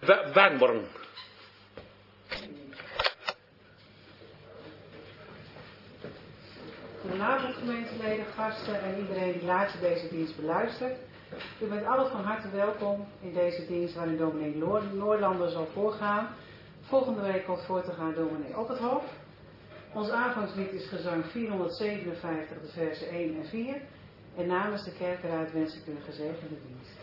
Warnborn. Goedenavond gemeenteleden, gasten en iedereen die later deze dienst beluistert. U bent allen van harte welkom in deze dienst waarin dominee Noorlander zal voorgaan. Volgende week komt voor te gaan dominee Op het Hof. Ons aanvangslied is gezang 457, de versen 1 en 4. En namens de kerkenraad wens ik u een gezegende dienst.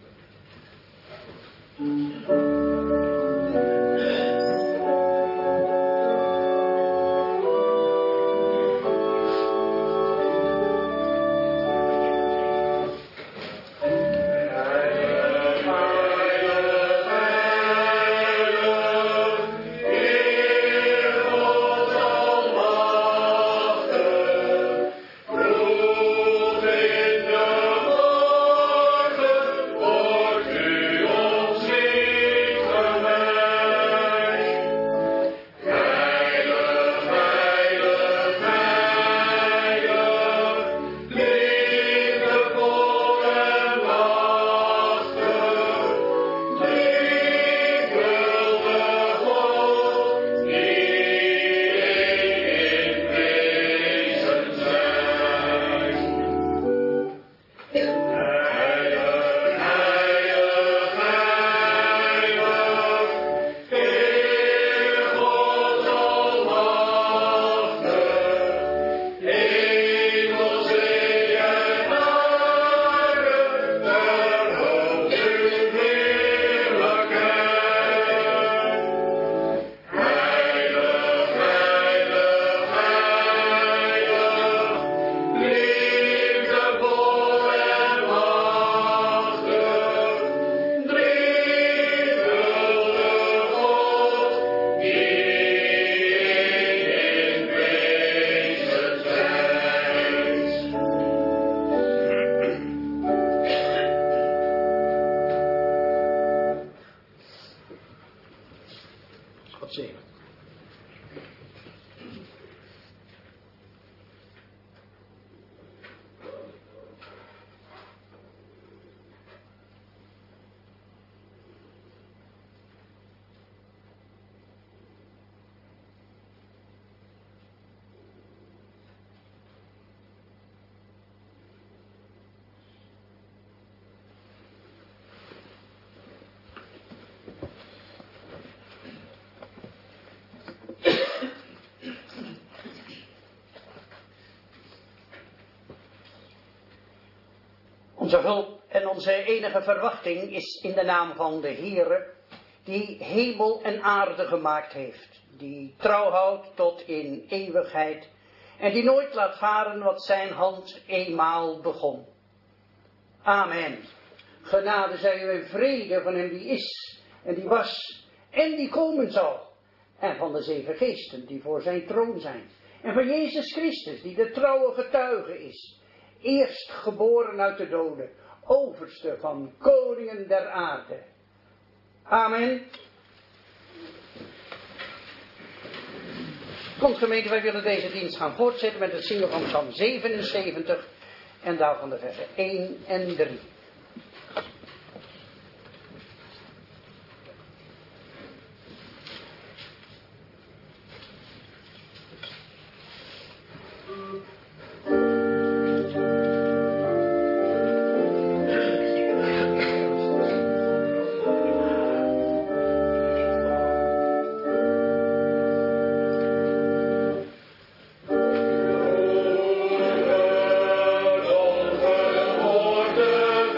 Onze hulp en onze enige verwachting is in de naam van de Heere, die hemel en aarde gemaakt heeft, die trouw houdt tot in eeuwigheid en die nooit laat varen wat zijn hand eenmaal begon. Amen. Genade zij u en vrede van hem die is en die was en die komen zal, en van de 7 geesten die voor zijn troon zijn, en van Jezus Christus die de trouwe getuige is, eerst geboren uit de doden, overste van koningen der aarde. Amen. Komt gemeente, wij willen deze dienst gaan voortzetten met het zingen van Psalm 77 en daarvan de versen 1 en 3. De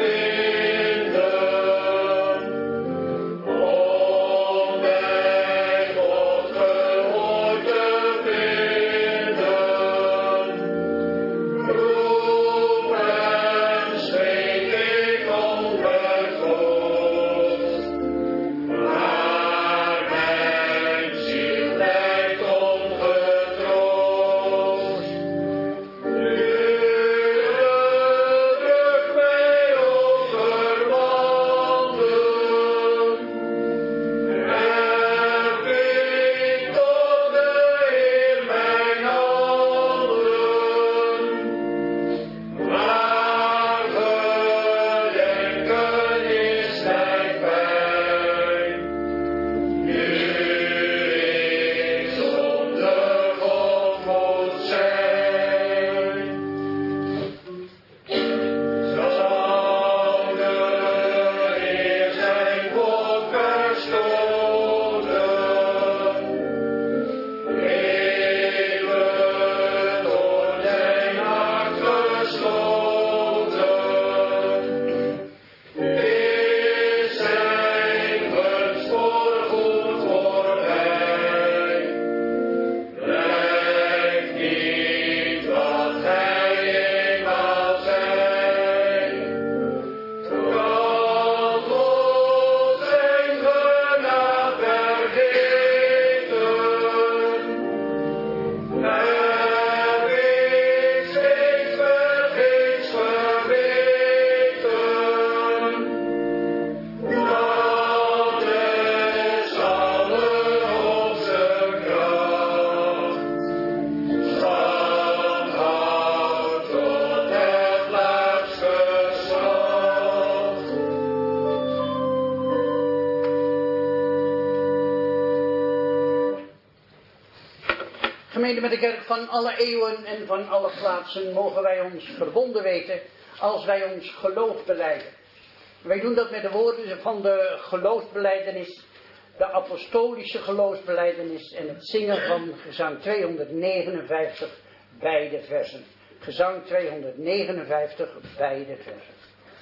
Gemeente met de kerk van alle eeuwen en van alle plaatsen mogen wij ons verbonden weten als wij ons geloof belijden. Wij doen dat met de woorden van de geloofsbelijdenis, de apostolische geloofsbelijdenis en het zingen van gezang 259, beide versen. Gezang 259, beide versen.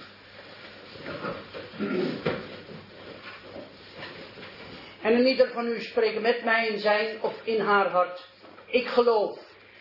En een ieder van u spreken met mij in zijn of in haar hart. Ik geloof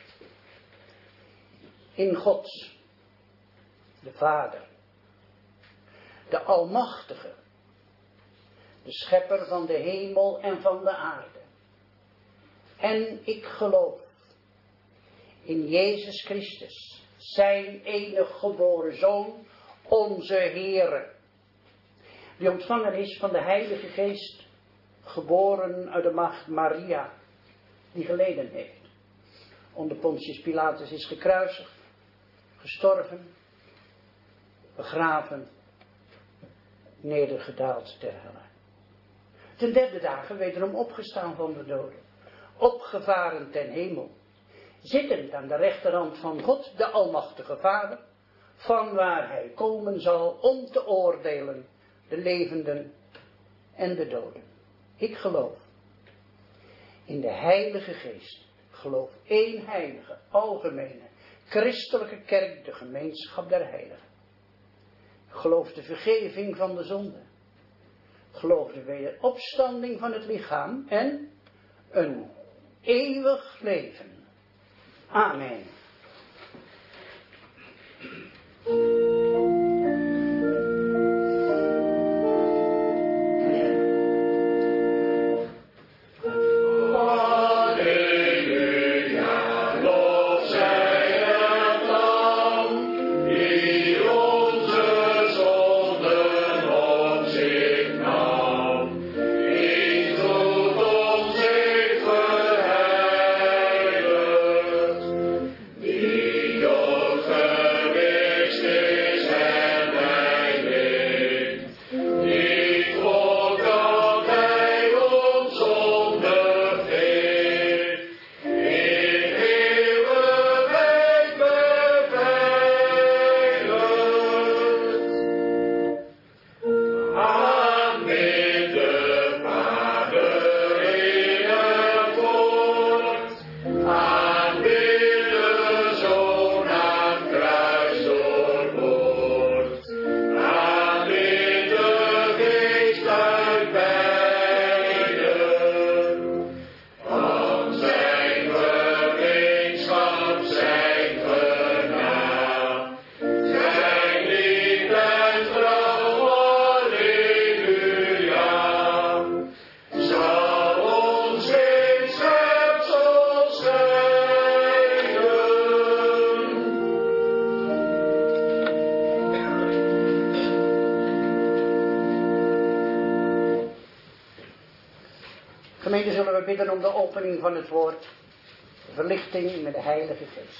in God, de Vader, de Almachtige, de Schepper van de hemel en van de aarde. En ik geloof in Jezus Christus, zijn enige geboren Zoon, onze Heere, die ontvangen is van de Heilige Geest, geboren uit de maagd Maria, die geleden heeft. Onder Pontius Pilatus is gekruisigd, gestorven, begraven, nedergedaald ter helle. Ten derde dagen wederom opgestaan van de doden, opgevaren ten hemel, zittend aan de rechterhand van God, de Almachtige Vader, van waar hij komen zal om te oordelen de levenden en de doden. Ik geloof in de Heilige Geest. Ik geloof één heilige, algemene, christelijke kerk, de gemeenschap der heiligen. Ik geloof de vergeving van de zonde. Ik geloof de wederopstanding van het lichaam en een eeuwig leven. Amen. Gemeente, zullen we bidden om de opening van het woord, verlichting met de Heilige Geest.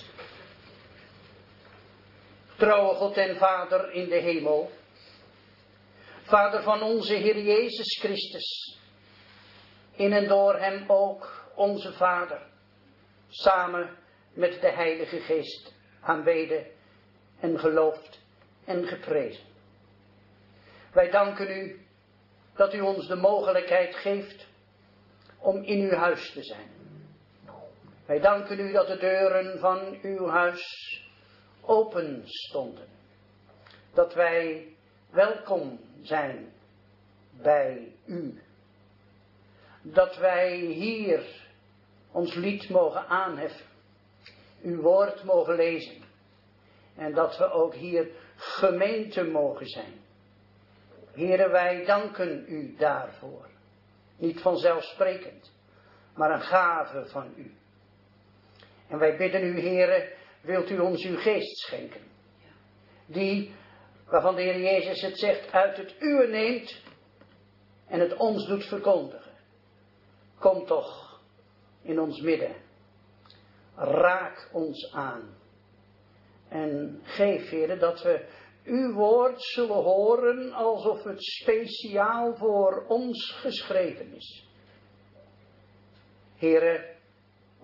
Trouwe God en Vader in de hemel, Vader van onze Heer Jezus Christus, in en door hem ook onze Vader, samen met de Heilige Geest aanbeden en geloofd en geprezen. Wij danken u dat u ons de mogelijkheid geeft om in uw huis te zijn. Wij danken u dat de deuren van uw huis open stonden. Dat wij welkom zijn bij u. Dat wij hier ons lied mogen aanheffen. Uw woord mogen lezen. En dat we ook hier gemeente mogen zijn. Here, wij danken u daarvoor. Niet vanzelfsprekend, maar een gave van u. En wij bidden u, Heere, wilt u ons uw geest schenken. Die, waarvan de Heer Jezus het zegt, uit het uwe neemt en het ons doet verkondigen. Kom toch in ons midden. Raak ons aan. En geef, Heere, dat we uw woord zullen horen alsof het speciaal voor ons geschreven is. Heere,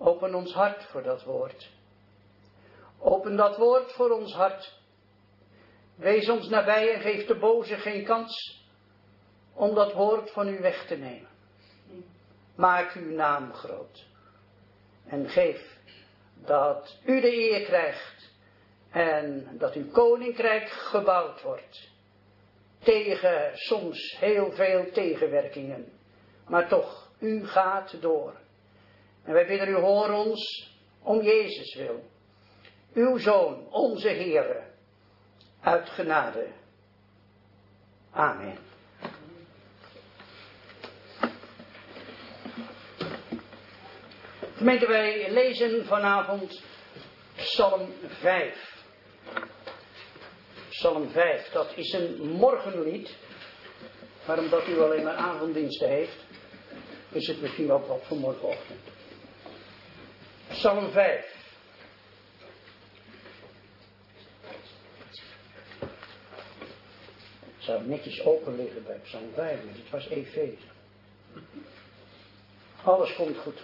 Open ons hart voor dat woord. Open dat woord voor ons hart. Wees ons nabij en geef de boze geen kans om dat woord van u weg te nemen. Maak uw naam groot. En geef dat u de eer krijgt en dat uw koninkrijk gebouwd wordt. Tegen soms heel veel tegenwerkingen. Maar toch, u gaat door. En wij bidden u, hoor ons om Jezus wil. Uw Zoon, onze Heere, uit genade. Amen. Gemeente, wij lezen vanavond Psalm 5. Psalm 5, dat is een morgenlied. Maar omdat u alleen maar avonddiensten heeft, is het misschien ook wat voor morgenochtend. Psalm 5. Het zou netjes open liggen bij Psalm 5, maar het was Efeze. Alles komt goed.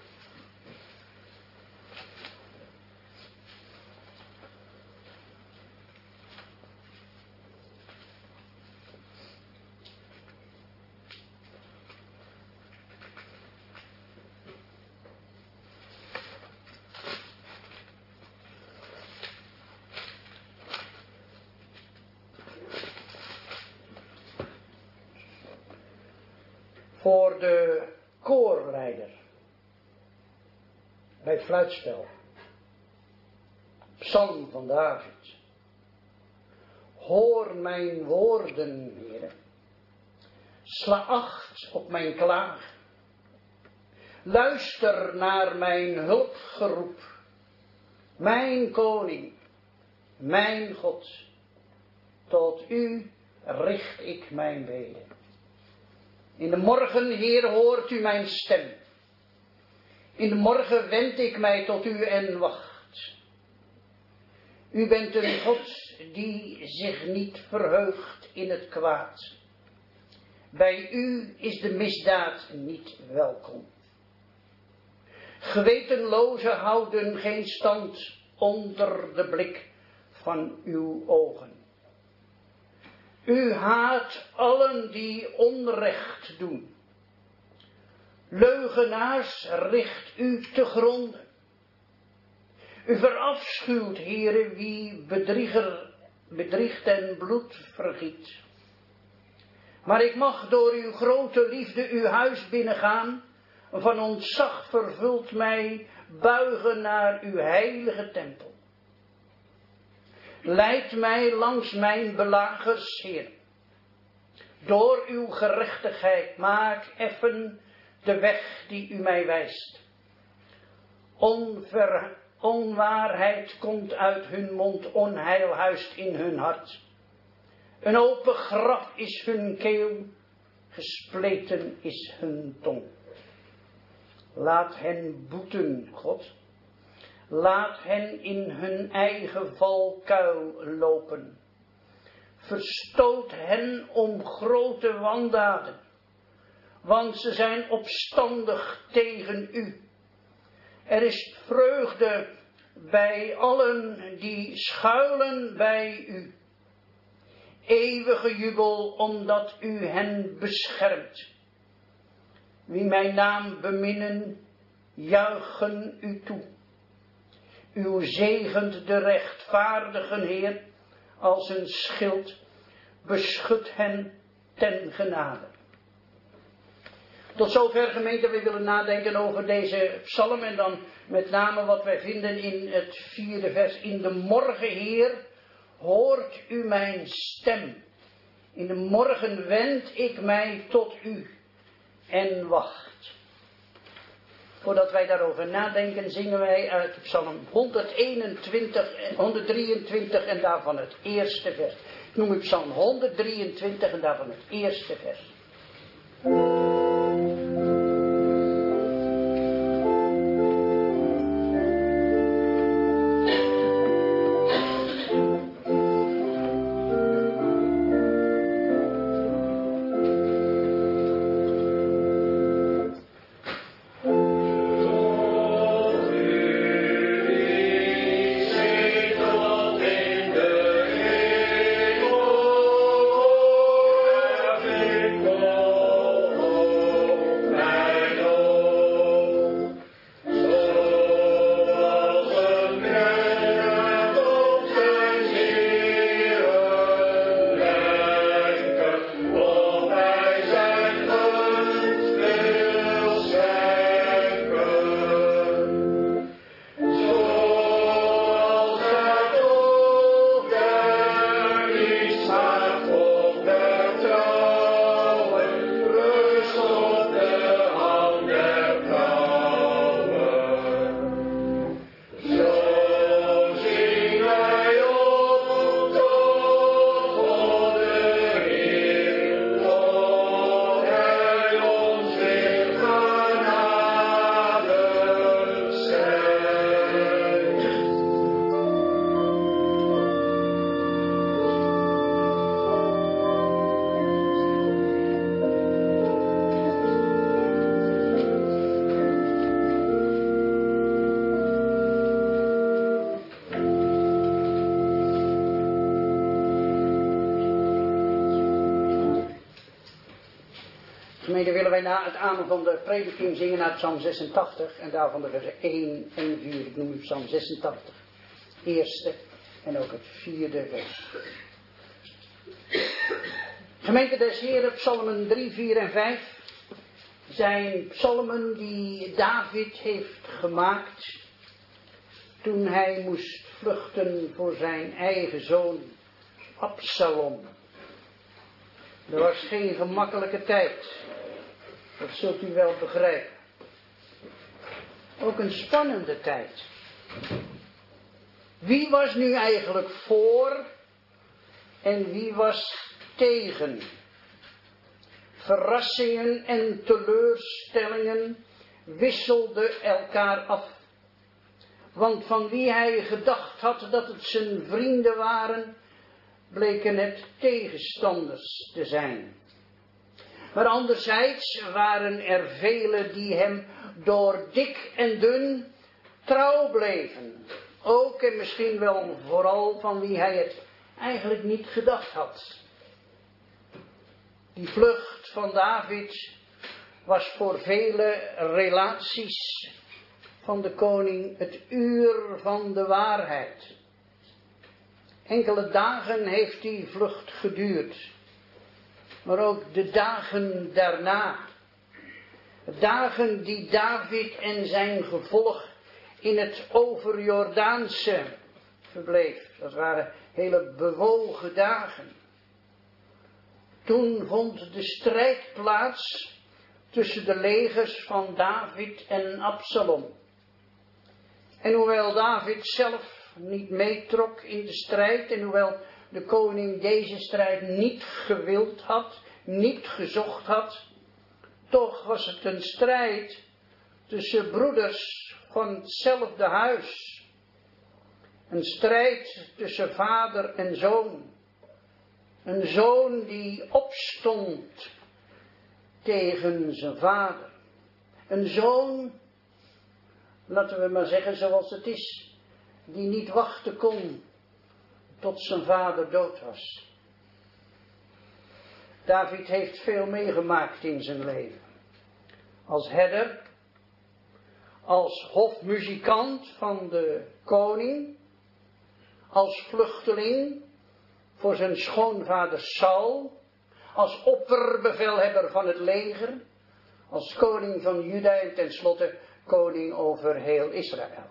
Voor de koorleider bij het fluitspel. Psalm van David. Hoor mijn woorden, Heere. Sla acht op mijn klaag. Luister naar mijn hulpgeroep. Mijn koning, mijn God. Tot u richt ik mijn beden. In de morgen, Heer, hoort u mijn stem. In de morgen wend ik mij tot u en wacht. U bent een God die zich niet verheugt in het kwaad. Bij u is de misdaad niet welkom. Gewetenlozen houden geen stand onder de blik van uw ogen. U haat allen die onrecht doen. Leugenaars richt u te gronden. U verafschuwt, Heere, wie bedriegt en bloed vergiet. Maar ik mag door uw grote liefde uw huis binnengaan, van ontzag vervult mij buigen naar uw heilige tempel. Leid mij langs mijn belagers, Heer. Door uw gerechtigheid maak effen de weg die u mij wijst. Onwaarheid komt uit hun mond, onheil huist in hun hart. Een open graf is hun keel, gespleten is hun tong. Laat hen boeten, God. Laat hen in hun eigen valkuil lopen. Verstoot hen om grote wandaden, want ze zijn opstandig tegen u. Er is vreugde bij allen die schuilen bij u. Eeuwige jubel omdat u hen beschermt. Wie mijn naam beminnen, juichen u toe. Uw zegent de rechtvaardigen, Heer, als een schild, beschut hen ten genade. Tot zover, gemeente, we willen nadenken over deze psalm en dan met name wat wij vinden in het 4e vers. In de morgen, Heer, hoort u mijn stem. In de morgen wend ik mij tot u en wacht. Voordat wij daarover nadenken, zingen wij uit Psalm 123 en daarvan het eerste vers. Ik noem u Psalm 123 en daarvan het eerste vers. Gemeente, willen wij na het amen van de prediking zingen naar Psalm 86 en daarvan de versen 1 en 4. Ik noem u Psalm 86, eerste en ook het vierde vers. Gemeente des Heren, psalmen 3, 4 en 5 zijn psalmen die David heeft gemaakt toen hij moest vluchten voor zijn eigen zoon Absalom. Er was geen gemakkelijke tijd, dat zult u wel begrijpen. Ook een spannende tijd. Wie was nu eigenlijk voor en wie was tegen? Verrassingen en teleurstellingen wisselden elkaar af. Want van wie hij gedacht had dat het zijn vrienden waren, bleken het tegenstanders te zijn. Maar anderzijds waren er velen die hem door dik en dun trouw bleven. Ook en misschien wel vooral van wie hij het eigenlijk niet gedacht had. Die vlucht van David was voor vele relaties van de koning het uur van de waarheid. Enkele dagen heeft die vlucht geduurd, maar ook de dagen daarna. Dagen die David en zijn gevolg in het overjordaanse verbleef. Dat waren hele bewogen dagen. Toen vond de strijd plaats tussen de legers van David en Absalom. En hoewel David zelf niet meetrok in de strijd en hoewel de koning deze strijd niet gewild had, niet gezocht had, toch was het een strijd tussen broeders van hetzelfde huis. Een strijd tussen vader en zoon. Een zoon die opstond tegen zijn vader. Een zoon, laten we maar zeggen zoals het is, die niet wachten kon tot zijn vader dood was. David heeft veel meegemaakt in zijn leven. Als herder, als hofmuzikant van de koning, als vluchteling voor zijn schoonvader Saul, als opperbevelhebber van het leger, als koning van Juda en tenslotte koning over heel Israël.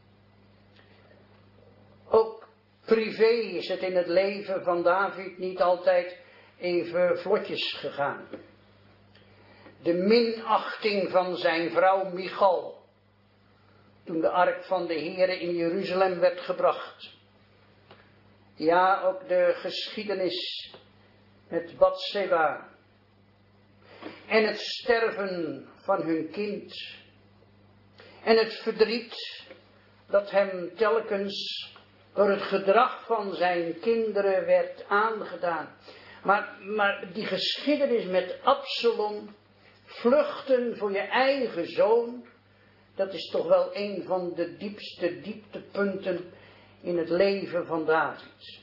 Ook privé is het in het leven van David niet altijd even vlotjes gegaan. De minachting van zijn vrouw Michal, toen de ark van de Heere in Jeruzalem werd gebracht. Ja, ook de geschiedenis met Batseba. En het sterven van hun kind. En het verdriet dat hem telkens door het gedrag van zijn kinderen werd aangedaan. Maar die geschiedenis met Absalom, vluchten voor je eigen zoon, dat is toch wel een van de diepste dieptepunten in het leven van David.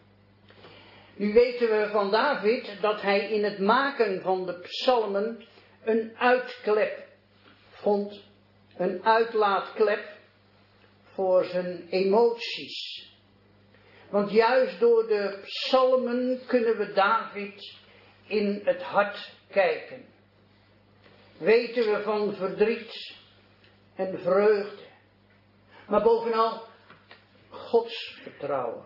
Nu weten we van David dat hij in het maken van de psalmen een uitklep vond, een uitlaatklep voor zijn emoties. Want juist door de psalmen kunnen we David in het hart kijken. Weten we van verdriet en vreugde, maar bovenal Gods vertrouwen.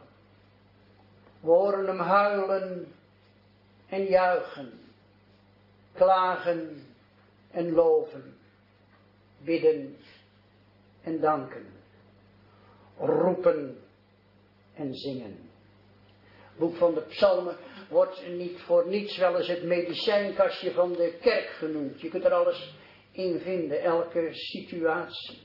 We horen hem huilen en juichen, klagen en loven, bidden en danken, roepen en zingen. Het boek van de psalmen wordt niet voor niets wel eens het medicijnkastje van de kerk genoemd. Je kunt er alles in vinden, elke situatie.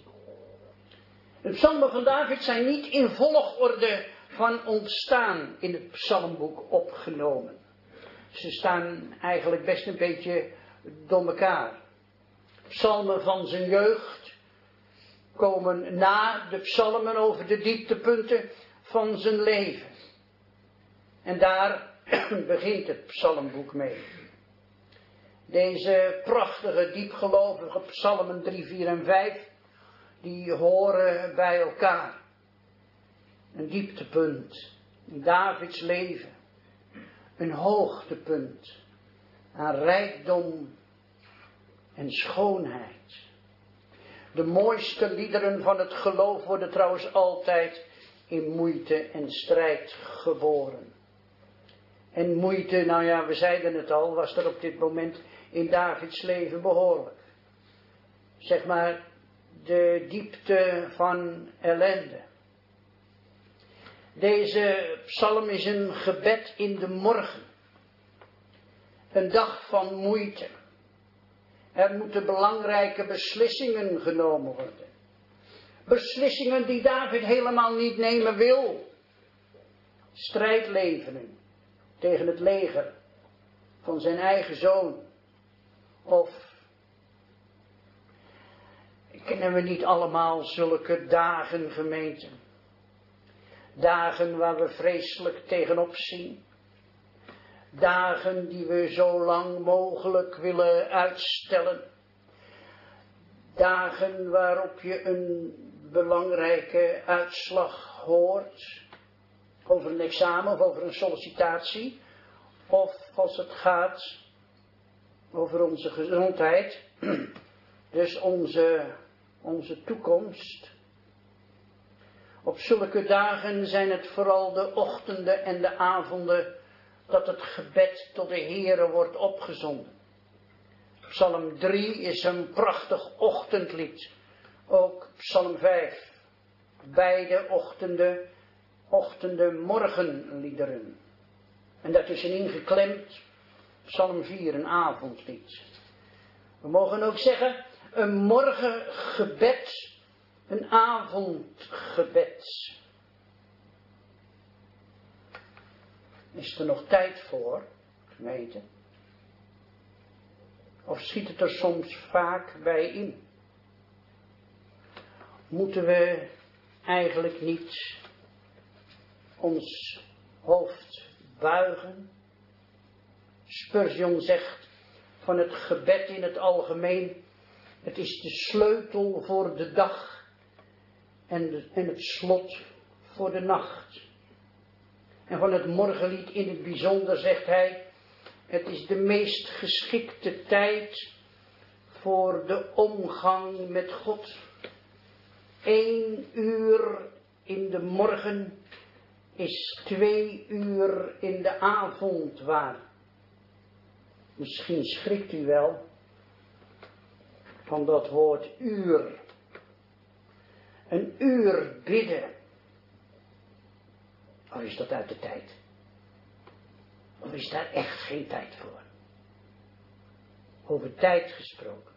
De psalmen van David zijn niet in volgorde van ontstaan in het psalmboek opgenomen. Ze staan eigenlijk best een beetje door elkaar. Psalmen van zijn jeugd komen na de psalmen over de dieptepunten van zijn leven. En daar begint het psalmboek mee. Deze prachtige, diepgelovige psalmen 3, 4 en 5, die horen bij elkaar. Een dieptepunt in Davids leven. Een hoogtepunt aan rijkdom en schoonheid. De mooiste liederen van het geloof worden trouwens altijd in moeite en strijd geboren. En moeite, nou ja, we zeiden het al, was er op dit moment in Davids leven behoorlijk. Zeg maar, de diepte van ellende. Deze psalm is een gebed in de morgen. Een dag van moeite. Er moeten belangrijke beslissingen genomen worden. Beslissingen die David helemaal niet nemen wil. Strijdlevenen tegen het leger van zijn eigen zoon. Of kennen we niet allemaal zulke dagen, gemeente? Dagen waar we vreselijk tegenop zien. Dagen die we zo lang mogelijk willen uitstellen. Dagen waarop je een belangrijke uitslag hoort. Over een examen of over een sollicitatie. Of als het gaat over onze gezondheid. Dus onze toekomst. Op zulke dagen zijn het vooral de ochtenden en de avonden dat het gebed tot de Heere wordt opgezonden. Psalm 3 is een prachtig ochtendlied. Ook Psalm 5. Beide ochtenden morgenliederen. En daartussenin geklemd Psalm 4, een avondlied. We mogen ook zeggen, een morgengebed, een avondgebed. Is er nog tijd voor, gemeente? Of schiet het er soms vaak bij in? Moeten we eigenlijk niet ons hoofd buigen? Spurgeon zegt van het gebed in het algemeen, het is de sleutel voor de dag en het slot voor de nacht. En van het morgenlied in het bijzonder zegt hij, het is de meest geschikte tijd voor de omgang met God. 1 uur in de morgen is 2 uur in de avond waar. Misschien schrikt u wel van dat woord uur. Een uur bidden. Of is dat uit de tijd? Of is daar echt geen tijd voor? Over tijd gesproken.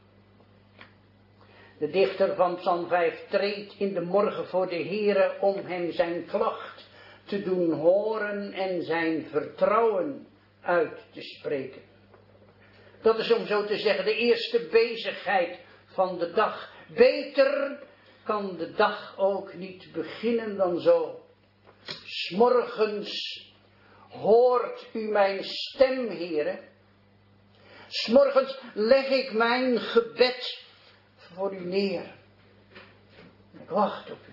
De dichter van Psalm 5 treedt in de morgen voor de Heere om hem zijn klacht te doen horen en zijn vertrouwen uit te spreken. Dat is om zo te zeggen de eerste bezigheid van de dag. Beter kan de dag ook niet beginnen dan zo. 's Morgens hoort u mijn stem, Heere. 's Morgens leg ik mijn gebed voor u neer. Ik wacht op u.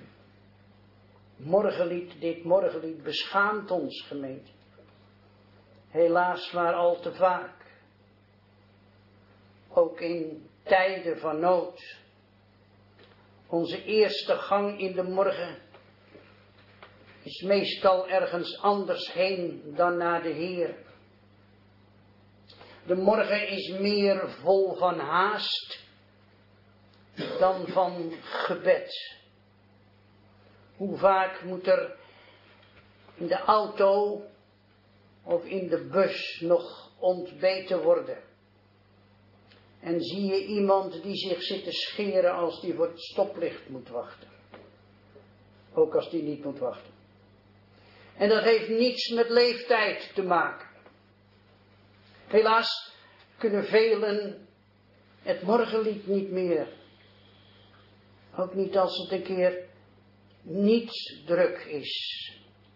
Dit morgenlied beschaamt ons, gemeente. Helaas maar al te vaak. Ook in tijden van nood. Onze eerste gang in de morgen is meestal ergens anders heen dan naar de Heer. De morgen is meer vol van haast dan van gebed. Hoe vaak moet er in de auto of in de bus nog ontbeten worden? En zie je iemand die zich zit te scheren als die voor het stoplicht moet wachten. Ook als die niet moet wachten. En dat heeft niets met leeftijd te maken. Helaas kunnen velen het morgenlied niet meer. Ook niet als het een keer niet druk is.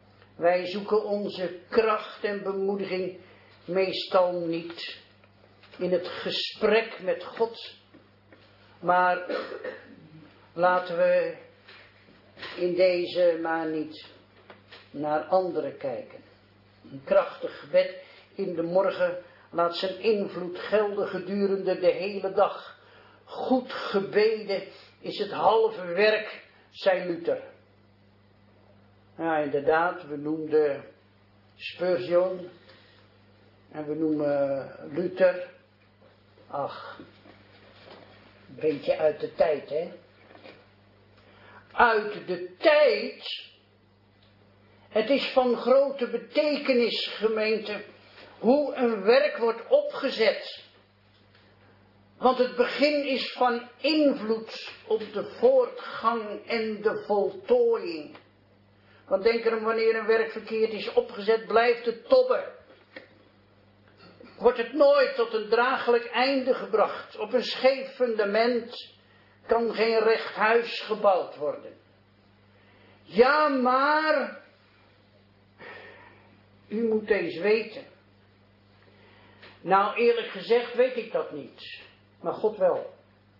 Wij zoeken onze kracht en bemoediging meestal niet in het gesprek met God. Maar laten we in deze maar niet naar anderen kijken. Een krachtig gebed in de morgen laat zijn invloed gelden gedurende de hele dag. Goed gebeden is het halve werk, zei Luther. Ja, inderdaad, we noemden Spurgeon en we noemen Luther. Ach, een beetje uit de tijd, hè? Uit de tijd. Het is van grote betekenis, gemeente, hoe een werk wordt opgezet. Want het begin is van invloed op de voortgang en de voltooiing. Want denk erom, wanneer een werk verkeerd is opgezet, blijft het tobben. Wordt het nooit tot een draaglijk einde gebracht. Op een scheef fundament kan geen recht huis gebouwd worden. Ja, maar u moet eens weten. Nou, eerlijk gezegd weet ik dat niet. Maar God wel.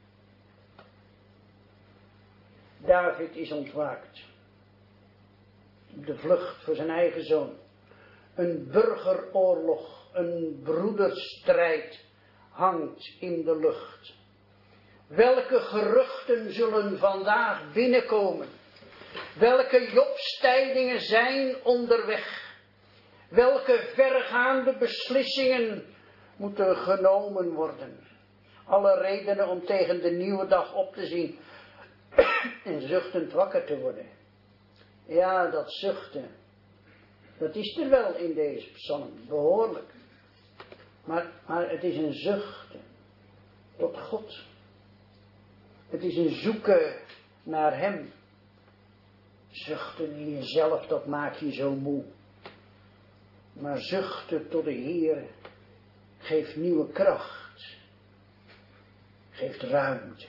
David is ontwaakt. De vlucht voor zijn eigen zoon. Een burgeroorlog, een broederstrijd hangt in de lucht. Welke geruchten zullen vandaag binnenkomen? Welke jobstijdingen zijn onderweg? Welke vergaande beslissingen moeten genomen worden? Alle redenen om tegen de nieuwe dag op te zien en zuchtend wakker te worden. Ja, dat zuchten, dat is er wel in deze psalm, behoorlijk. Maar het is een zuchten tot God. Het is een zoeken naar Hem. Zuchten in jezelf, dat maakt je zo moe. Maar zuchten tot de Heer geeft nieuwe kracht. Geeft ruimte.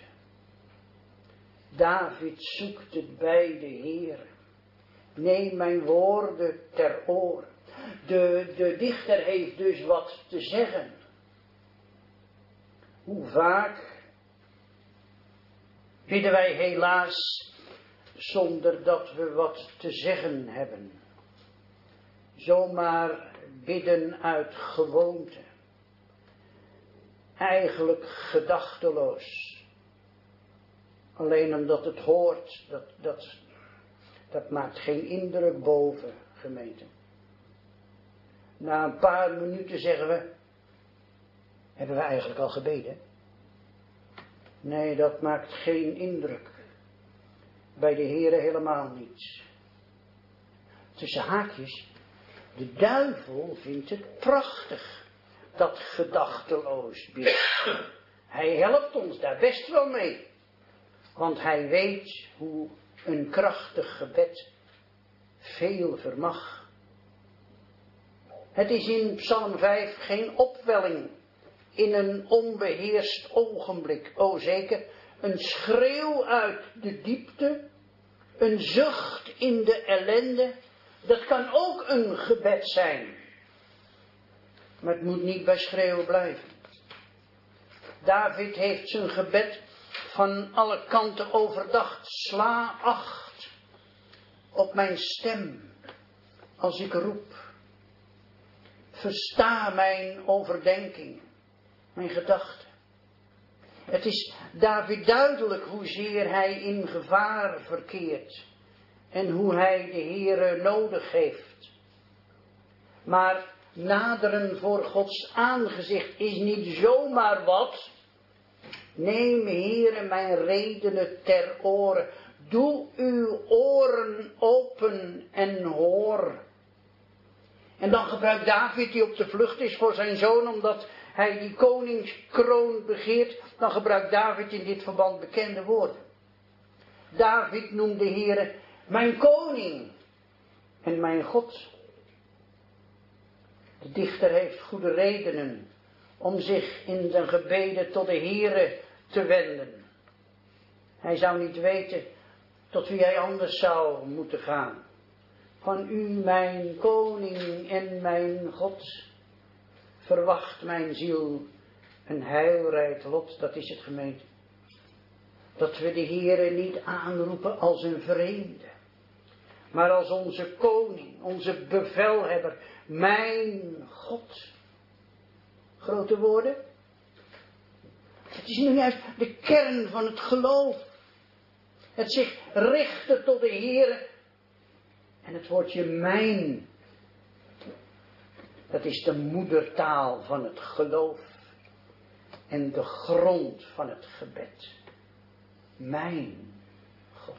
David zoekt het bij de Heer. Neem mijn woorden ter oor. De dichter heeft dus wat te zeggen. Hoe vaak bidden wij helaas zonder dat we wat te zeggen hebben. Zomaar bidden uit gewoonte. Eigenlijk gedachteloos. Alleen omdat het hoort, dat maakt geen indruk boven, gemeente. Na een paar minuten zeggen we, hebben we eigenlijk al gebeden? Nee, dat maakt geen indruk. Bij de Heere helemaal niet. Tussen haakjes, de duivel vindt het prachtig, dat gedachteloos bidden. Hij helpt ons daar best wel mee. Want hij weet hoe een krachtig gebed veel vermag. Het is in Psalm 5 geen opwelling in een onbeheerst ogenblik. O zeker, een schreeuw uit de diepte, een zucht in de ellende. Dat kan ook een gebed zijn. Maar het moet niet bij schreeuwen blijven. David heeft zijn gebed van alle kanten overdacht. Sla acht op mijn stem als ik roep. Versta mijn overdenking, mijn gedachten. Het is David duidelijk hoezeer hij in gevaar verkeert en hoe hij de Heere nodig heeft. Maar naderen voor Gods aangezicht is niet zomaar wat. Neem, Heere, mijn redenen ter oren. Doe uw oren open en hoor. En dan gebruikt David, die op de vlucht is voor zijn zoon, omdat hij die koningskroon begeert, dan gebruikt David in dit verband bekende woorden. David noemt de Heere mijn koning en mijn God. De dichter heeft goede redenen om zich in zijn gebeden tot de Heere te wenden. Hij zou niet weten tot wie hij anders zou moeten gaan. Van u, mijn koning en mijn God, verwacht mijn ziel een heilrijk lot, dat is het gemeente. Dat we de Heere niet aanroepen als een vreemde, maar als onze koning, onze bevelhebber, mijn God. Grote woorden. Het is nu juist de kern van het geloof. Het zich richten tot de Heere. En het woordje mijn, dat is de moedertaal van het geloof. En de grond van het gebed. Mijn God.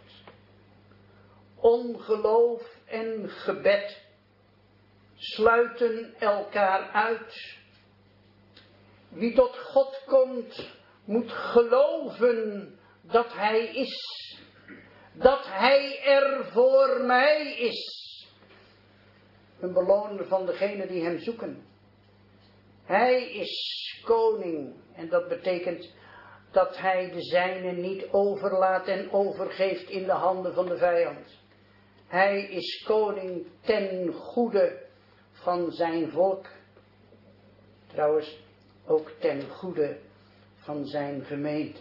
Ongeloof en gebed sluiten elkaar uit. Wie tot God komt, moet geloven dat Hij is. Dat Hij er voor mij is. Een beloner van degenen die Hem zoeken. Hij is koning en dat betekent dat Hij de zijnen niet overlaat en overgeeft in de handen van de vijand. Hij is koning ten goede van zijn volk. Trouwens, ook ten goede van zijn gemeente.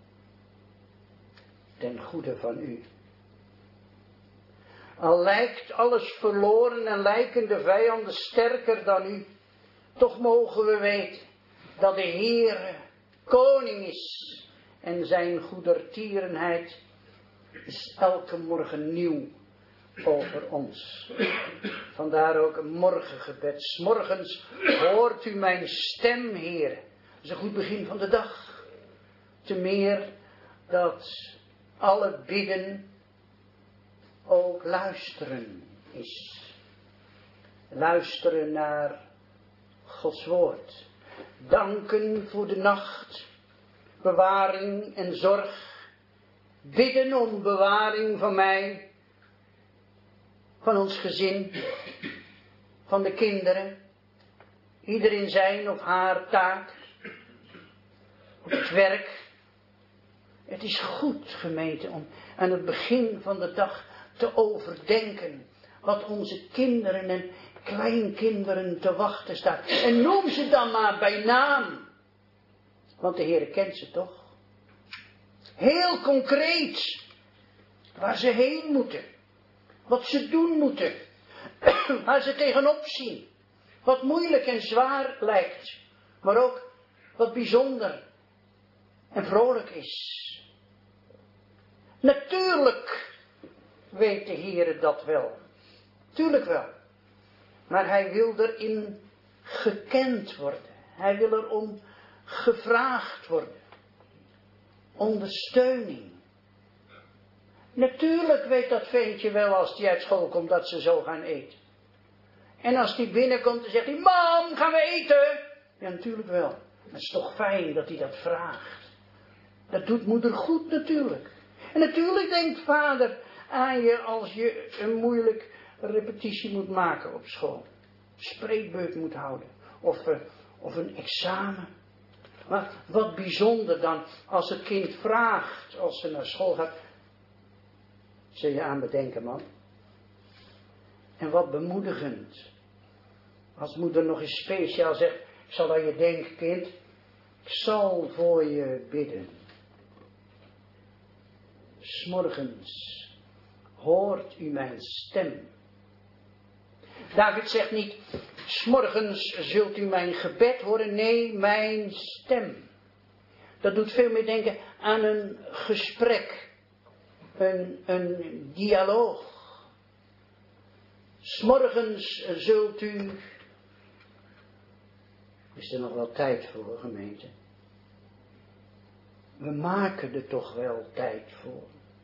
Ten goede van u. Al lijkt alles verloren en lijken de vijanden sterker dan u, toch mogen we weten dat de Heere koning is en zijn goedertierenheid is elke morgen nieuw over ons. Vandaar ook een morgengebed. 's Morgens hoort u mijn stem, Heere. Dat is een goed begin van de dag. Te meer dat alle bidden ook luisteren is. Luisteren naar Gods woord. Danken voor de nacht. Bewaring en zorg. Bidden om bewaring van mij. Van ons gezin. Van de kinderen. Ieder in zijn of haar taak. Op het werk. Het is goed, gemeente, om aan het begin van de dag te overdenken wat onze kinderen en kleinkinderen te wachten staat. En noem ze dan maar bij naam. Want de Heer kent ze toch? Heel concreet. Waar ze heen moeten. Wat ze doen moeten. Waar ze tegenop zien. Wat moeilijk en zwaar lijkt. Maar ook wat bijzonder en vrolijk is. Natuurlijk weet de Heer dat wel. Tuurlijk wel. Maar Hij wil erin gekend worden. Hij wil erom gevraagd worden. Ondersteuning. Natuurlijk weet dat ventje wel als hij uit school komt dat ze zo gaan eten. En als hij binnenkomt dan zegt hij, mam, gaan we eten? Ja, natuurlijk wel. Het is toch fijn dat hij dat vraagt. Dat doet moeder goed natuurlijk. En natuurlijk denkt vader aan je als je een moeilijk repetitie moet maken op school. Spreekbeurt moet houden. Of een examen. Maar wat bijzonder dan als het kind vraagt als ze naar school gaat. Zul je aan bedenken, man. En wat bemoedigend. Als moeder nog eens speciaal zegt, ik zal aan je denken, kind. Ik zal voor je bidden. 's Morgens hoort u mijn stem. David zegt niet, 's Morgens zult u mijn gebed horen. Nee, mijn stem. Dat doet veel meer denken aan een gesprek. Een dialoog. 's Morgens zult u... Is er nog wel tijd voor, gemeente? We maken er toch wel tijd voor.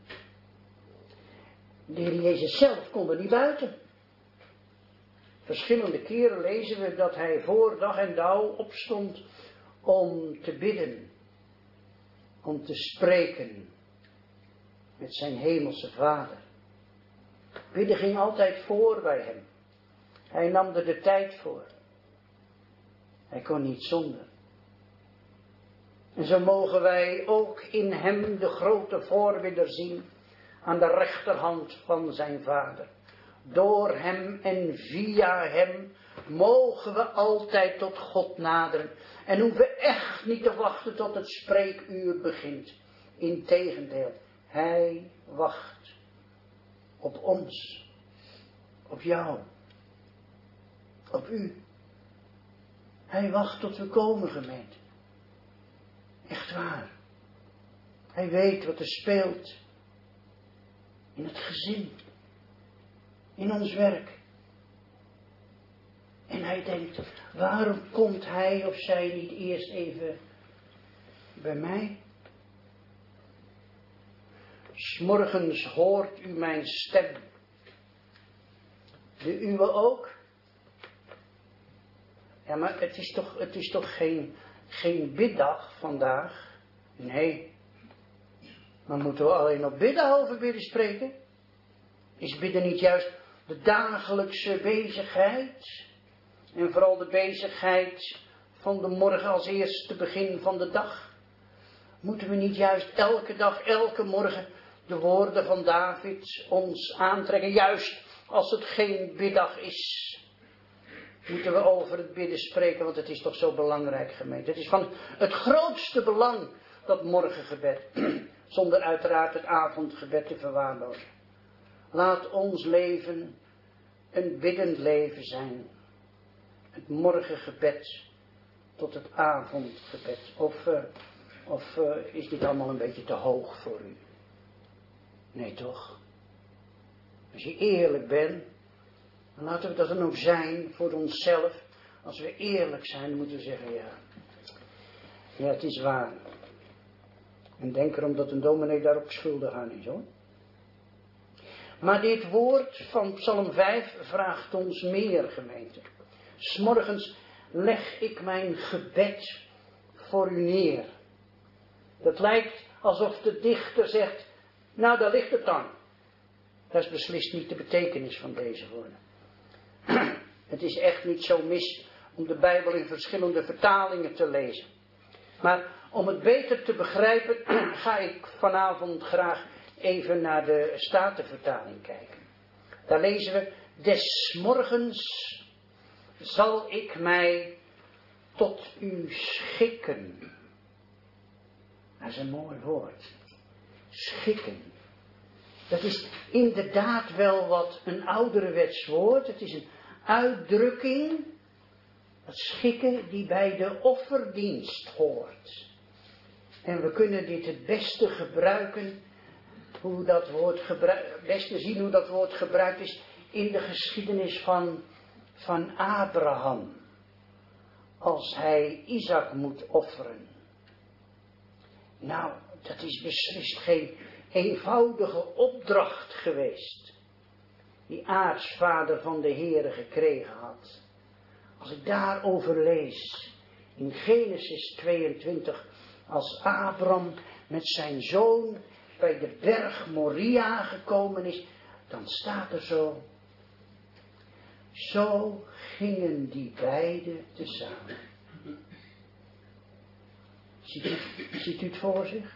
De Heer Jezus zelf kon er niet buiten. Verschillende keren lezen we dat Hij voor dag en dauw opstond om te bidden. Om te spreken met zijn hemelse Vader. Bidden ging altijd voor bij Hem. Hij nam er de tijd voor. Hij kon niet zonder. En zo mogen wij ook in Hem de grote voorbidder zien aan de rechterhand van zijn Vader. Door Hem en via Hem mogen we altijd tot God naderen. En hoeven we echt niet te wachten tot het spreekuur begint. Integendeel, Hij wacht op ons, op jou, op u. Hij wacht tot we komen, gemeente. Echt waar. Hij weet wat er speelt in het gezin, in ons werk. En hij denkt, waarom komt hij of zij niet eerst even bij mij? 'S Morgens hoort u mijn stem. De uwe ook? Ja, maar het is toch geen biddag vandaag? Nee. Maar moeten we alleen op bidden over bidden spreken? Is bidden niet juist de dagelijkse bezigheid? En vooral de bezigheid van de morgen als eerste begin van de dag? Moeten we niet juist elke dag, elke morgen de woorden van David ons aantrekken? Juist als het geen biddag is, moeten we over het bidden spreken, want het is toch zo belangrijk, gemeente. Het is van het grootste belang, dat morgengebed, zonder uiteraard het avondgebed te verwaarlozen. Laat ons leven een biddend leven zijn. Het morgengebed tot het avondgebed. Of is dit allemaal een beetje te hoog voor u? Nee, toch? Als je eerlijk bent, dan laten we dat dan ook zijn voor onszelf. Als we eerlijk zijn, dan moeten we zeggen, ja, het is waar. En denk erom dat een dominee daarop schuldig aan is, hoor. Maar dit woord van Psalm 5 vraagt ons meer, gemeente. 'S Morgens leg ik mijn gebed voor u neer. Dat lijkt alsof de dichter zegt, nou daar ligt het dan. Dat is beslist niet de betekenis van deze woorden. Het is echt niet zo mis om de Bijbel in verschillende vertalingen te lezen. Maar om het beter te begrijpen ga ik vanavond graag even naar de Statenvertaling kijken. Daar lezen we, des morgens zal ik mij tot u schikken. Dat is een mooi woord. Schikken. Dat is inderdaad wel wat een ouderwets woord. Het is een uitdrukking, het schikken, die bij de offerdienst hoort. En we kunnen dit het beste gebruiken, beste zien hoe dat woord gebruikt is in de geschiedenis van Abraham. Als hij Isaac moet offeren. Nou, dat is beslist geen eenvoudige opdracht geweest, die aartsvader van de Heere gekregen had. Als ik daarover lees, in Genesis 22, als Abraham met zijn zoon bij de berg Moria gekomen is, dan staat er zo, zo gingen die beiden tezamen. Ziet u het voor zich?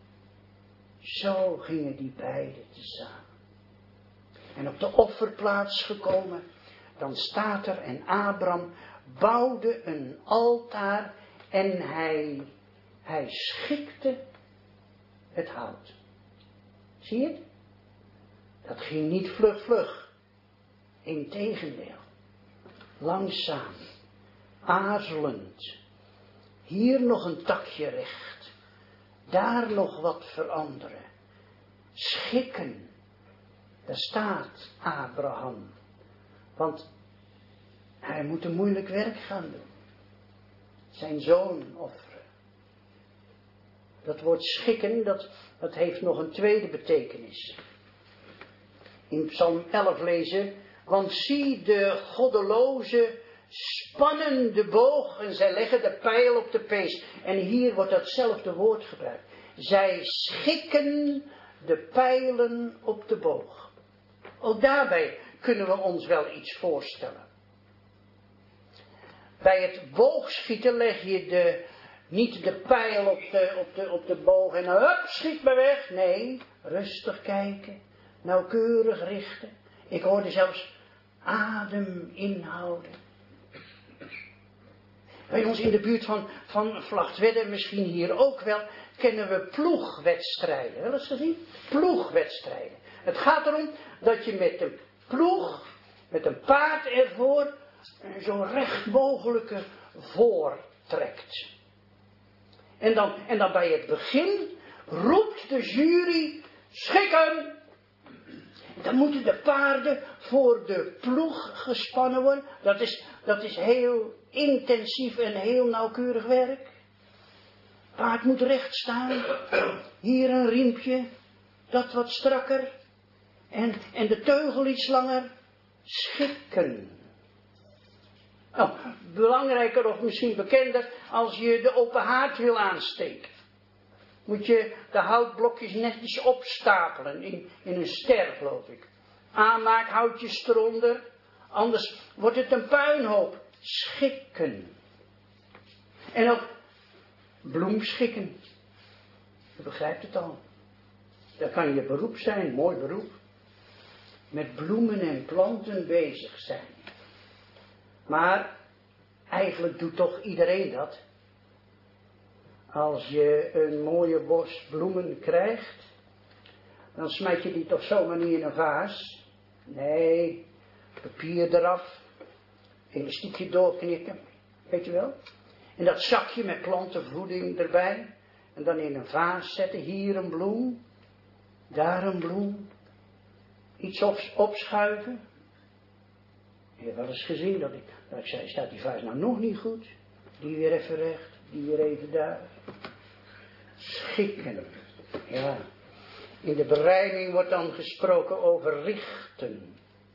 Zo gingen die beiden tezamen. En op de offerplaats gekomen, dan staat er, en Abraham bouwde een altaar en hij schikte het hout. Zie je het? Dat ging niet vlug. Integendeel. Langzaam. Aarzelend. Hier nog een takje recht. Daar nog wat veranderen. Schikken. Daar staat Abraham. Want hij moet een moeilijk werk gaan doen. Zijn zoon offeren. Dat woord schikken, dat heeft nog een tweede betekenis. In Psalm 11 lezen, want zie de goddelozen spannen de boog en zij leggen de pijl op de pees. En hier wordt datzelfde woord gebruikt. Zij schikken de pijlen op de boog. Ook daarbij kunnen we ons wel iets voorstellen. Bij het boogschieten leg je niet de pijl op de boog en hup, schiet maar weg. Nee, rustig kijken, nauwkeurig richten. Ik hoorde zelfs adem inhouden Bij ons in de buurt van Vlagtwedde, misschien hier ook wel, kennen we ploegwedstrijden. Wel eens gezien? Ploegwedstrijden. Het gaat erom dat je met een ploeg, met een paard ervoor, zo recht mogelijke voortrekt. En dan bij het begin roept de jury, schikken! Dan moeten de paarden voor de ploeg gespannen worden. Dat is heel intensief en heel nauwkeurig werk. Paard moet recht staan. Hier een riempje. Dat wat strakker. En de teugel iets langer. Schikken. Nou, belangrijker of misschien bekender, als je de open haard wil aansteken. Moet je de houtblokjes netjes opstapelen in een ster, geloof ik. Aanmaakhoutjes eronder, anders wordt het een puinhoop. Schikken. En ook bloemschikken. Je begrijpt het al. Dat kan je beroep zijn, mooi beroep. Met bloemen en planten bezig zijn. Maar eigenlijk doet toch iedereen dat. Als je een mooie bos bloemen krijgt, dan smijt je die toch zomaar niet in een vaas. Nee, papier eraf, elastiekje doorknikken, weet je wel. En dat zakje met plantenvoeding erbij. En dan in een vaas zetten, hier een bloem, daar een bloem. Iets opschuiven. Je hebt wel eens gezien dat ik zei, staat die vaas nou nog niet goed? Die weer even recht, die weer even daar. Schikken. Ja. In de berijming wordt dan gesproken over richten.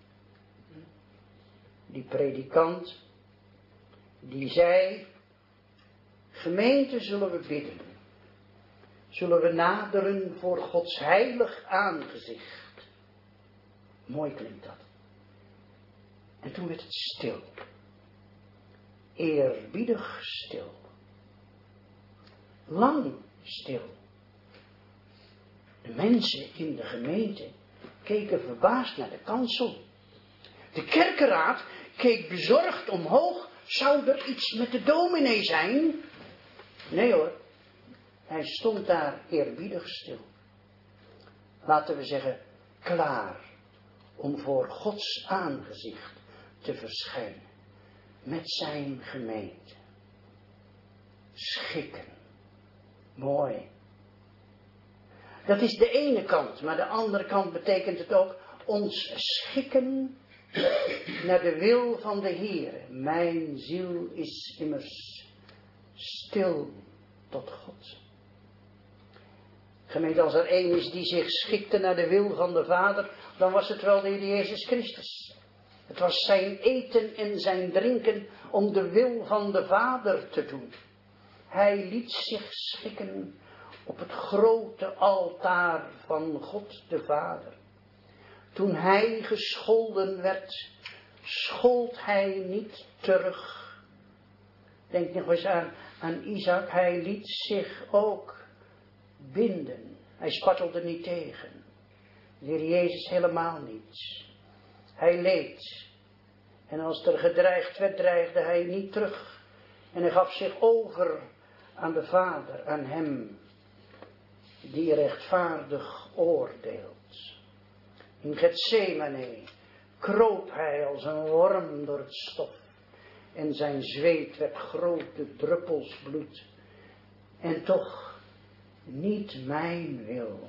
Die predikant, die zei, gemeente zullen we bidden. Zullen we naderen voor Gods heilig aangezicht. Mooi klinkt dat. En toen werd het stil. Eerbiedig stil. Lang stil. De mensen in de gemeente keken verbaasd naar de kansel. De kerkenraad keek bezorgd omhoog. Zou er iets met de dominee zijn? Nee hoor. Hij stond daar eerbiedig stil. Laten we zeggen, klaar om voor Gods aangezicht te verschijnen. Met zijn gemeente. Schikken. Mooi. Dat is de ene kant, maar de andere kant betekent het ook ons schikken naar de wil van de Heere. Mijn ziel is immers stil tot God. Gemeente, als er één is die zich schikte naar de wil van de Vader, dan was het wel de Heer Jezus Christus. Het was zijn eten en zijn drinken om de wil van de Vader te doen. Hij liet zich schikken op het grote altaar van God de Vader. Toen hij gescholden werd, schold hij niet terug. Denk nog eens aan Isaac, hij liet zich ook binden. Hij spartelde niet tegen. De Heer Jezus helemaal niet. Hij leed. En als er gedreigd werd, dreigde hij niet terug. En hij gaf zich over aan de Vader, aan hem, die rechtvaardig oordeelt. In Getsemane kroop hij als een worm door het stof. En zijn zweet werd grote druppels bloed. En toch niet mijn wil.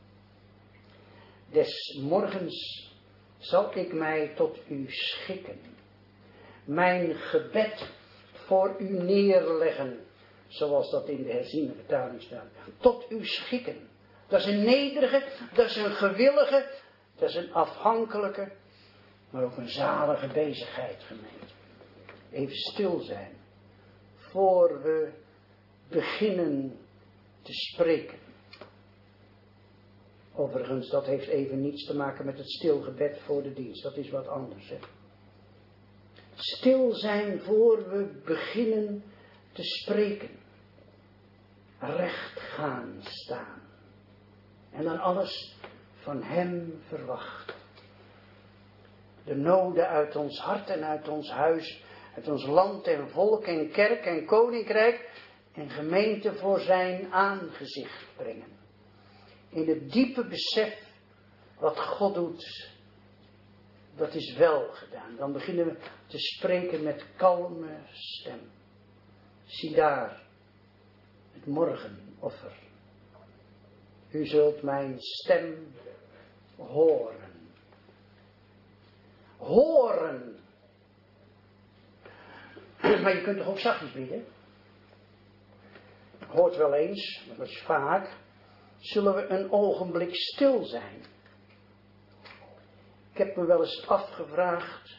Des morgens zal ik mij tot u schikken. Mijn gebed voor u neerleggen. Zoals dat in de herziene vertaling staat. Tot u schikken. Dat is een nederige, dat is een gewillige, dat is een afhankelijke, maar ook een zalige bezigheid, gemeente. Even stil zijn. Voor we beginnen te spreken. Overigens, dat heeft even niets te maken met het stilgebed voor de dienst. Dat is wat anders, hè. Stil zijn voor we beginnen te spreken. Recht gaan staan. En dan alles van hem verwachten. De noden uit ons hart en uit ons huis uit ons land en volk en kerk en koninkrijk en gemeente voor zijn aangezicht brengen. In het diepe besef wat God doet, dat is wel gedaan. Dan beginnen we te spreken met kalme stem. Zie daar, het morgenoffer. U zult mijn stem horen. Horen. Maar je kunt toch ook zachtjes bidden? Hoort wel eens, maar dat is vaak. Zullen we een ogenblik stil zijn? Ik heb me wel eens afgevraagd.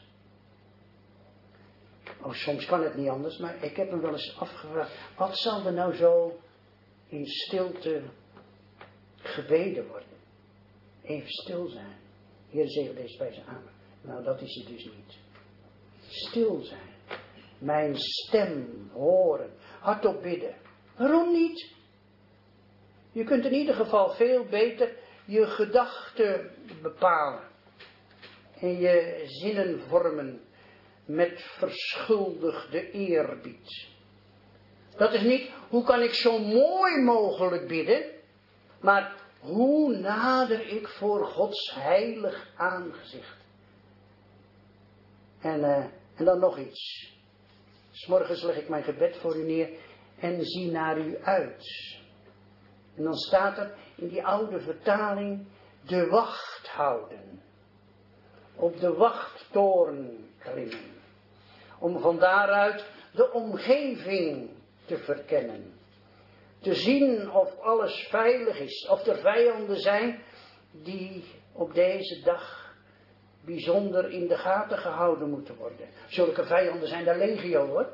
Soms kan het niet anders, maar ik heb me wel eens afgevraagd. Wat zal er nou zo in stilte gebeden worden? Even stil zijn. Heer, zegen deze wijze aan. Nou, dat is het dus niet. Stil zijn. Mijn stem horen. Hardop bidden. Waarom niet? Je kunt in ieder geval veel beter je gedachten bepalen. En je zinnen vormen met verschuldigde eerbied. Dat is niet, hoe kan ik zo mooi mogelijk bidden, maar hoe nader ik voor Gods heilig aangezicht. En dan nog iets. 'S Morgens leg ik mijn gebed voor u neer en zie naar u uit. En dan staat er in die oude vertaling, de wacht houden. Op de wachttoren klimmen. Om van daaruit de omgeving te verkennen. Te zien of alles veilig is. Of er vijanden zijn die op deze dag bijzonder in de gaten gehouden moeten worden. Zulke vijanden zijn daar legio hoor.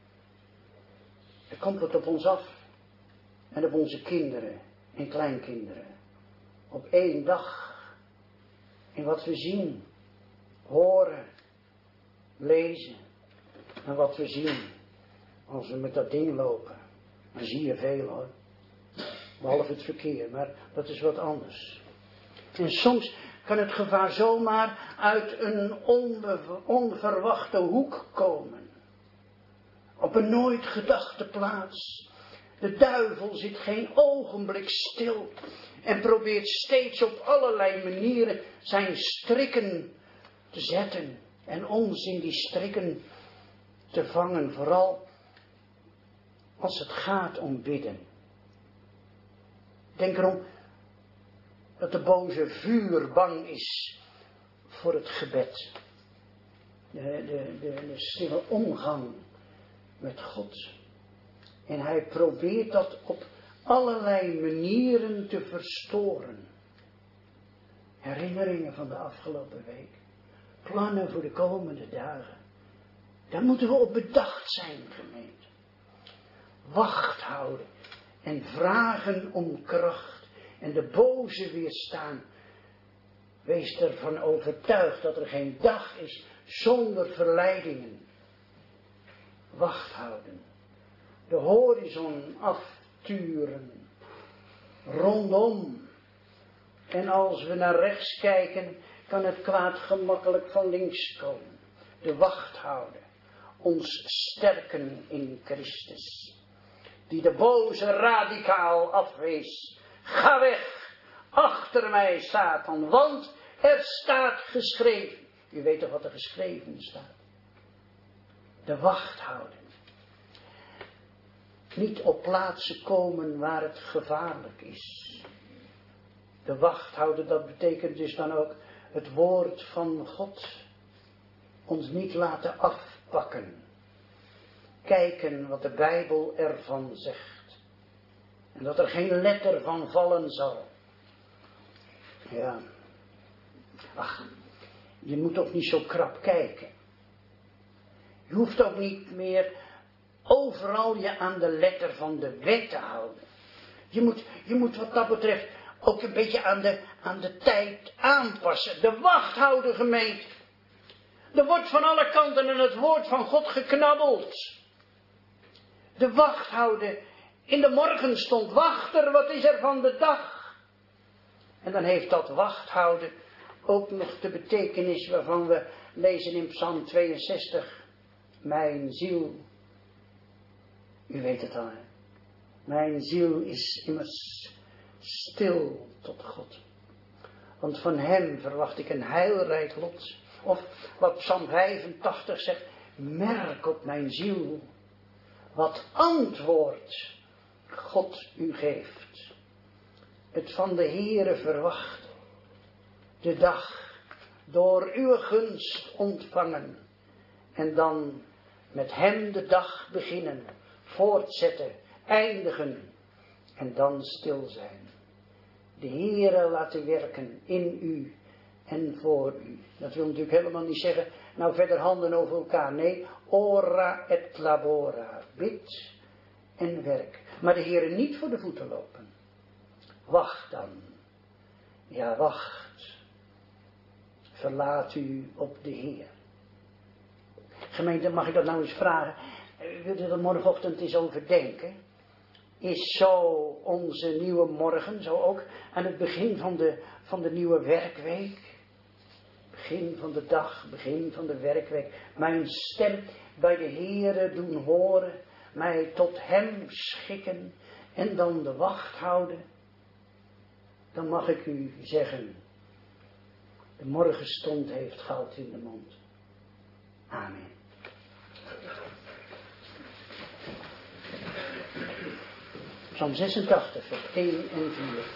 Er komt wat op ons af. En op onze kinderen en kleinkinderen. Op één dag. En wat we zien, horen, lezen. En wat we zien als we met dat ding lopen. Dan zie je veel hoor. Behalve het verkeer, maar dat is wat anders. En soms kan het gevaar zomaar uit een onverwachte hoek komen. Op een nooit gedachte plaats. De duivel zit geen ogenblik stil en probeert steeds op allerlei manieren zijn strikken te zetten en ons in die strikken te vangen, vooral als het gaat om bidden. Denk erom dat de boze vuurbang is voor het gebed. De stille omgang met God. En hij probeert dat op allerlei manieren te verstoren. Herinneringen van de afgelopen week. Plannen voor de komende dagen. Daar moeten we op bedacht zijn, gemeente. Wacht houden en vragen om kracht en de boze weerstaan. Wees ervan overtuigd dat er geen dag is zonder verleidingen. Wacht houden. De horizon afturen. Rondom. En als we naar rechts kijken, kan het kwaad gemakkelijk van links komen. De wacht houden. Ons sterken in Christus. Die de boze radicaal afwees. Ga weg. Achter mij, Satan. Want er staat geschreven. U weet toch wat er geschreven staat. De wacht houden. Niet op plaatsen komen waar het gevaarlijk is. De wacht houden, dat betekent dus dan ook het woord van God ons niet laten afpakken. Kijken wat de Bijbel ervan zegt. En dat er geen letter van vallen zal. Ja. Ach, je moet ook niet zo krap kijken. Je hoeft ook niet meer overal je aan de letter van de wet te houden. Je moet wat dat betreft ook een beetje aan de tijd aanpassen. De wacht houden, gemeente. Er wordt van alle kanten in het woord van God geknabbeld. De wacht houden. In de morgen stond wachter, wat is er van de dag? En dan heeft dat wacht houden ook nog de betekenis waarvan we lezen in Psalm 62. mijn ziel, u weet het al, hè? Mijn ziel is immers stil tot God. Want van hem verwacht ik een heilrijk lot. Of wat Psalm 85 zegt, merk op mijn ziel, wat antwoord God u geeft. Het van de Heere verwacht, de dag door uw gunst ontvangen. En dan met hem de dag beginnen, voortzetten, eindigen en dan stil zijn. De Heere laten werken in u en voor u. Dat wil natuurlijk helemaal niet zeggen, nou verder handen over elkaar. Nee, ora et labora, bid en werk. Maar de Heere niet voor de voeten lopen. Wacht dan. Ja, wacht. Verlaat u op de Heer. Gemeente, mag ik dat nou eens vragen? Wilt u er morgenochtend eens over denken? Is zo onze nieuwe morgen, zo ook aan het begin van de nieuwe werkweek? Begin van de dag, begin van de werkweek. Mijn stem bij de Heere doen horen, mij tot hem schikken en dan de wacht houden. Dan mag ik u zeggen, de morgenstond heeft goud in de mond. Amen. Psalm 86, vers 1 en 4.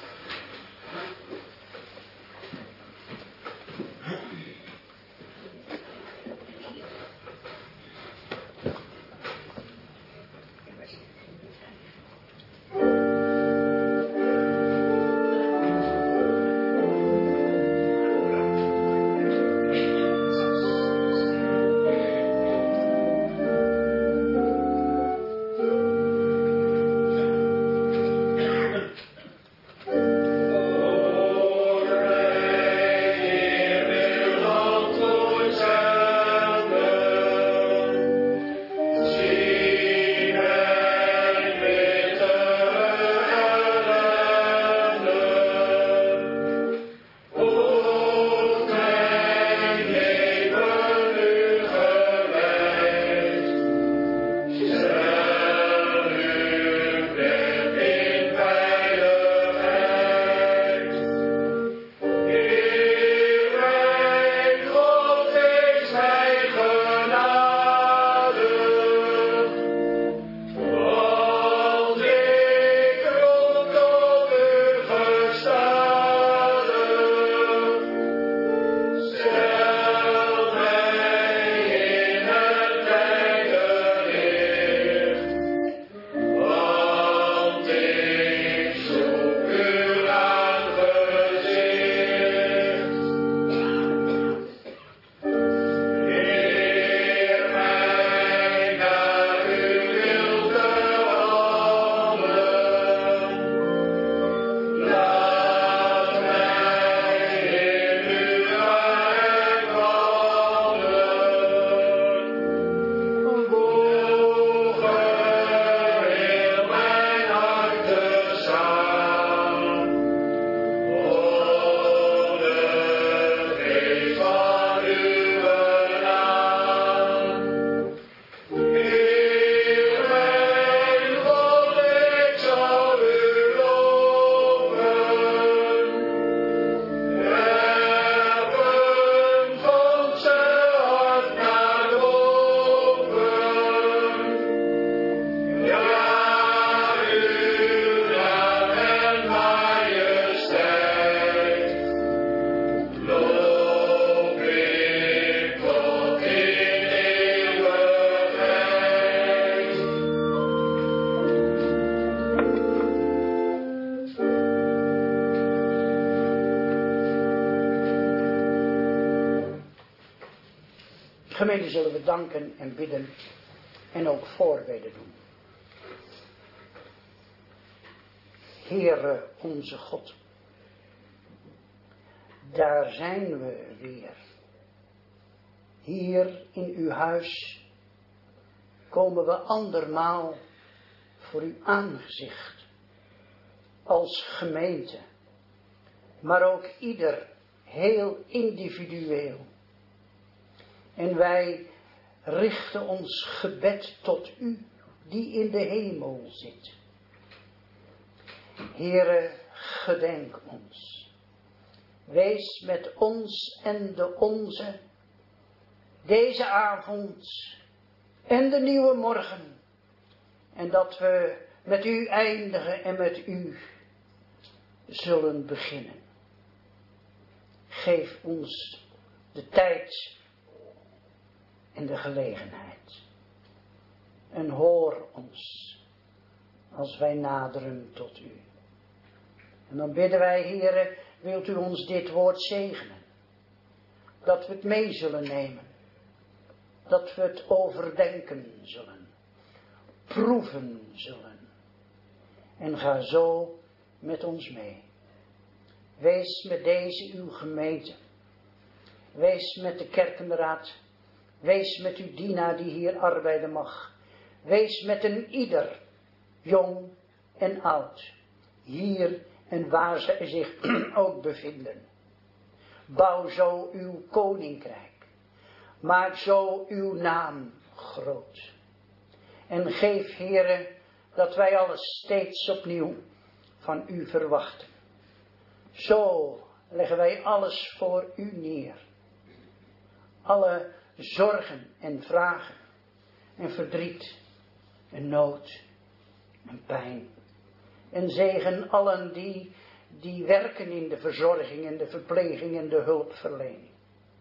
Gemeente, zullen we danken en bidden en ook voorbeden doen. Heere onze God, daar zijn we weer. Hier in uw huis komen we andermaal voor uw aangezicht als gemeente, maar ook ieder heel individueel. En wij richten ons gebed tot u, die in de hemel zit. Heere, gedenk ons. Wees met ons en de onze, deze avond en de nieuwe morgen. En dat we met u eindigen en met u zullen beginnen. Geef ons de tijd en de gelegenheid. En hoor ons als wij naderen tot u. En dan bidden wij, Heere, wilt u ons dit woord zegenen. Dat we het mee zullen nemen. Dat we het overdenken zullen. Proeven zullen. En ga zo met ons mee. Wees met deze uw gemeente. Wees met de kerkenraad. Wees met uw dienaar die hier arbeiden mag. Wees met een ieder, jong en oud, hier en waar ze zich ook bevinden. Bouw zo uw koninkrijk. Maak zo uw naam groot. En geef, Heere, dat wij alles steeds opnieuw van u verwachten. Zo leggen wij alles voor u neer. Alle zorgen en vragen en verdriet en nood en pijn. En zegen allen die werken in de verzorging en de verpleging en de hulpverlening.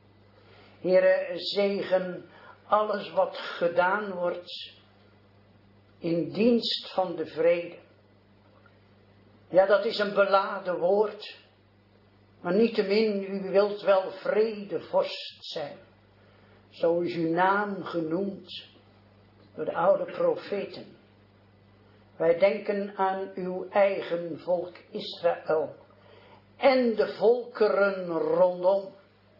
Heere, zegen alles wat gedaan wordt in dienst van de vrede. Ja, dat is een beladen woord. Maar niettemin, u wilt wel vredevorst zijn. Zo is uw naam genoemd door de oude profeten. Wij denken aan uw eigen volk Israël en de volkeren rondom.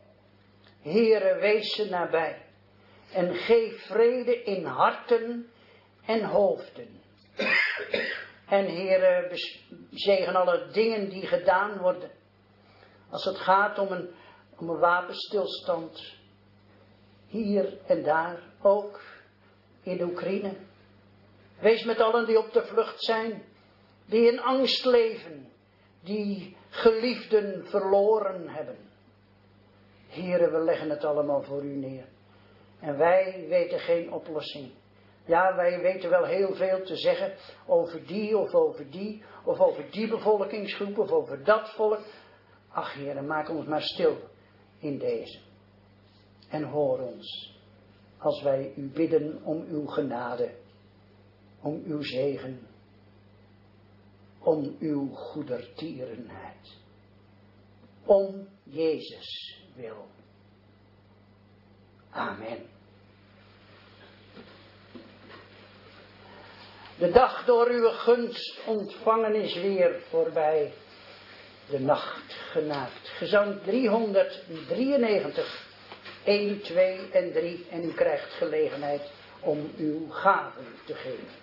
Heere, wees ze nabij en geef vrede in harten en hoofden. En Heere, zegen alle dingen die gedaan worden. Als het gaat om een wapenstilstand. Hier en daar, ook in Oekraïne. Wees met allen die op de vlucht zijn. Die in angst leven. Die geliefden verloren hebben. Heere, we leggen het allemaal voor u neer. En wij weten geen oplossing. Ja, wij weten wel heel veel te zeggen over die of over die. Of over die bevolkingsgroep of over dat volk. Ach Heere, maak ons maar stil in deze. En hoor ons als wij u bidden om uw genade. Om uw zegen. Om uw goedertierenheid. Om Jezus wil. Amen. De dag door uw gunst ontvangen is weer voorbij. De nacht genaakt. Gezang 393. 1, 2 en 3. En u krijgt gelegenheid om uw gaven te geven.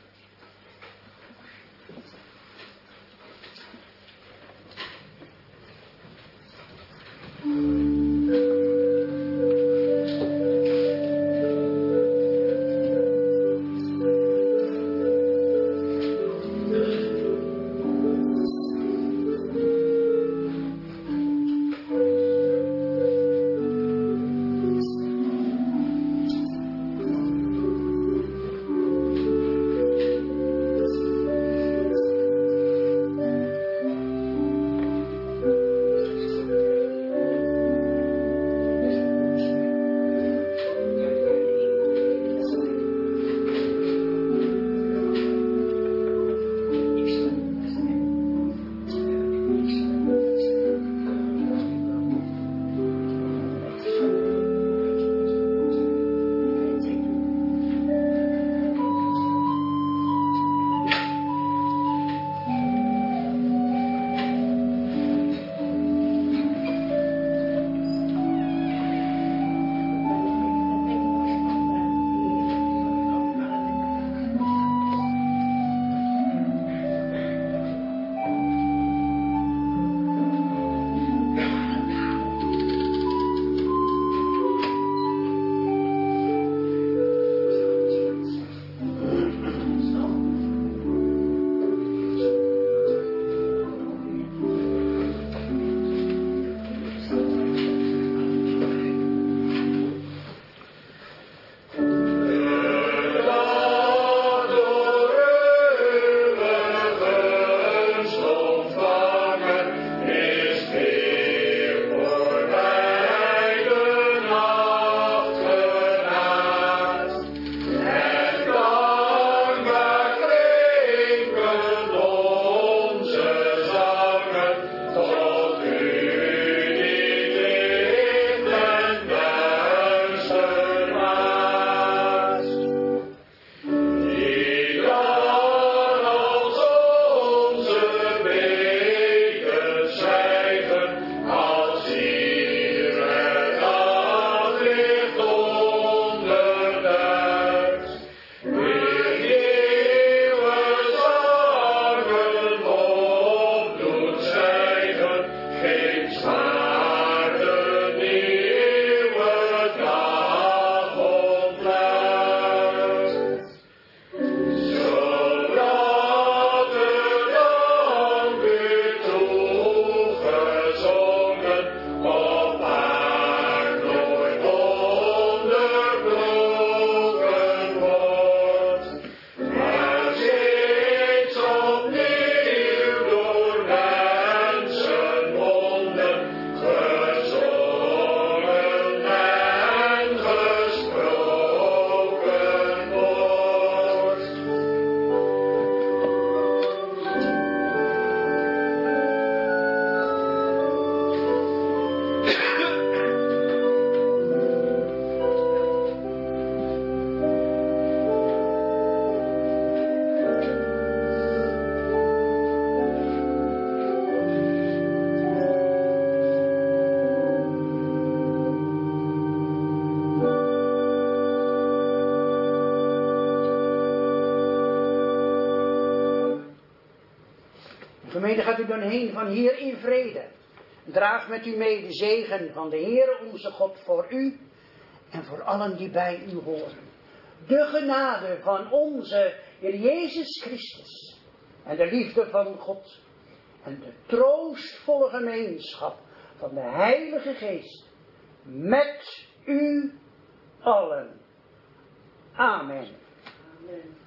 Gemeente, gaat u dan heen van hier in vrede. Draag met u mee de zegen van de Heere onze God voor u en voor allen die bij u horen. De genade van onze Heer Jezus Christus en de liefde van God en de troostvolle gemeenschap van de Heilige Geest met u allen. Amen. Amen.